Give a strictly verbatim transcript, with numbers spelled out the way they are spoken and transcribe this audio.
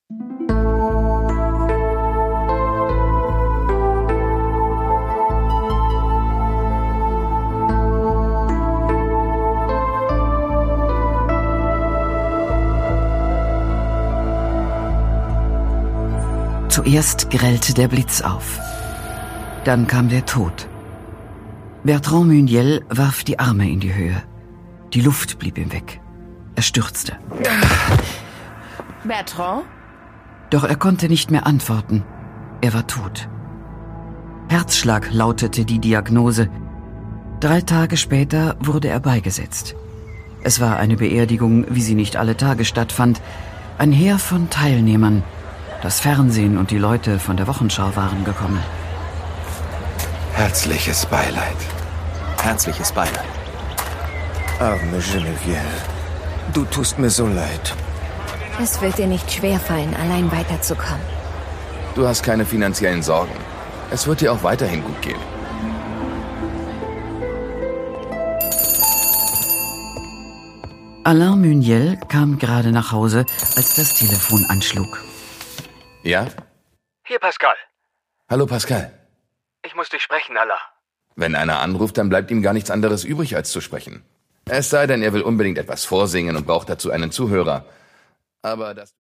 Zuerst grellte der Blitz auf. Dann kam der Tod. Bertrand Meuniel warf die Arme in die Höhe. Die Luft blieb ihm weg. Er stürzte. Bertrand? Doch er konnte nicht mehr antworten. Er war tot. Herzschlag lautete die Diagnose. Drei Tage später wurde er beigesetzt. Es war eine Beerdigung, wie sie nicht alle Tage stattfand. Ein Heer von Teilnehmern. Das Fernsehen und die Leute von der Wochenschau waren gekommen. Herzliches Beileid. Herzliches Beileid. Arme Geneviève, du tust mir so leid. Es wird dir nicht schwerfallen, allein weiterzukommen. Du hast keine finanziellen Sorgen. Es wird dir auch weiterhin gut gehen. Alain Meuniel kam gerade nach Hause, als das Telefon anschlug. Ja? Hier, Pascal. Hallo, Pascal. Ich muss dich sprechen, Alain. Wenn einer anruft, dann bleibt ihm gar nichts anderes übrig, als zu sprechen. Es sei denn, er will unbedingt etwas vorsingen und braucht dazu einen Zuhörer. Aber das...